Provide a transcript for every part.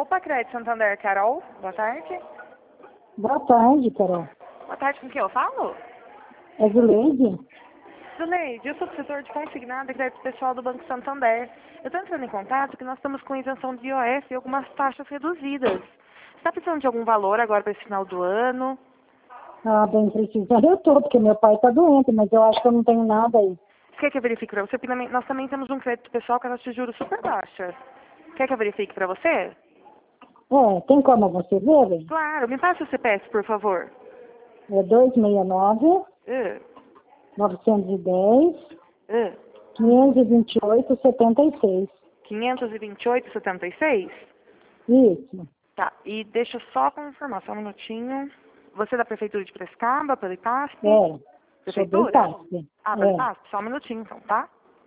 Opa, Crédito Santander, Carol. Boa tarde. Boa tarde, Carol. Boa tarde, com quem eu falo? É Zuleide? Zuleide, eu sou professor de consignado e crédito pessoal do Banco Santander. Eu estou entrando em contato porque nós estamos com isenção de IOF e algumas taxas reduzidas. Você está precisando de algum valor agora para esse final do ano? Ah, bem precisando eu tô, porque meu pai tá doente, mas eu acho que eu não tenho nada aí. Você quer que eu verifique para você? Porque nós também temos um crédito pessoal com a taxa de juros super baixa. Quer que eu verifique para você? Tem como você ver? Claro, me passa o CPF, por favor. É 269 Uh, 910 uh. 528 76. 528,76? Isso. Tá, e deixa eu só confirmar, só um minutinho. Você é da Prefeitura de Piracicaba, pelo IPASP? Sou do Prefeitura? IPASP. Ah, pelo IPASP? Só um minutinho então, tá?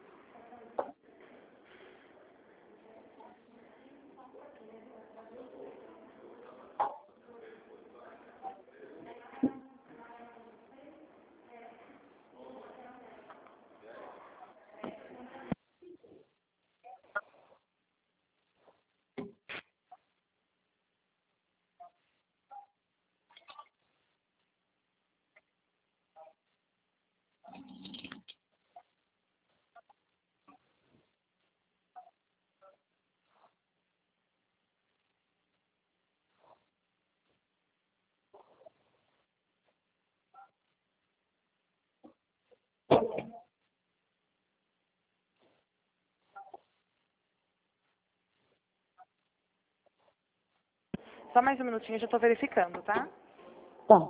Só mais um minutinho, eu já tô verificando, tá? Tá.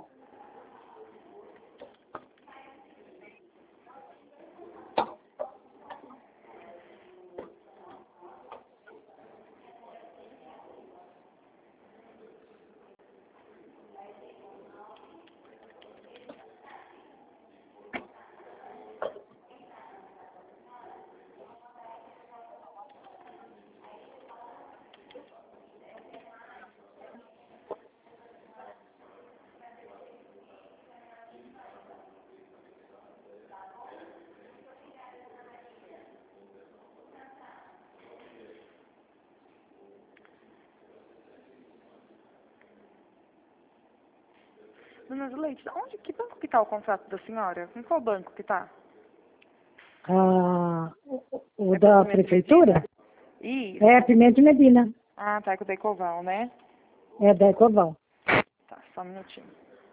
Dona Zuleide, que banco que tá o contrato da senhora? Em qual banco que tá? Ah, o É da com Pimenta e prefeitura? Medina? Isso. É Pimenta e Medina. Ah, tá, é com o Decoval, né? É da Ecoval. Tá, só um minutinho.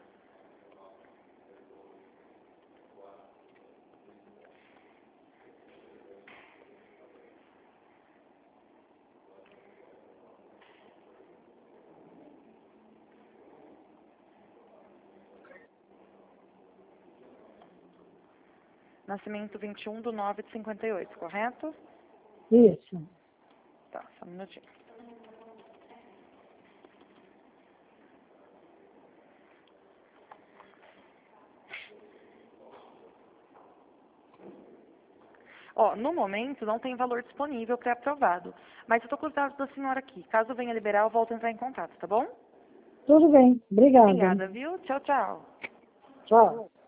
Nascimento 21/9/58, correto? Isso. Tá, só um minutinho. Ó, no momento não tem valor disponível pré-aprovado, mas eu tô com os dados da senhora aqui. Caso venha liberar, eu volto a entrar em contato, tá bom? Tudo bem. Obrigada. Obrigada, viu? Tchau, tchau. Tchau.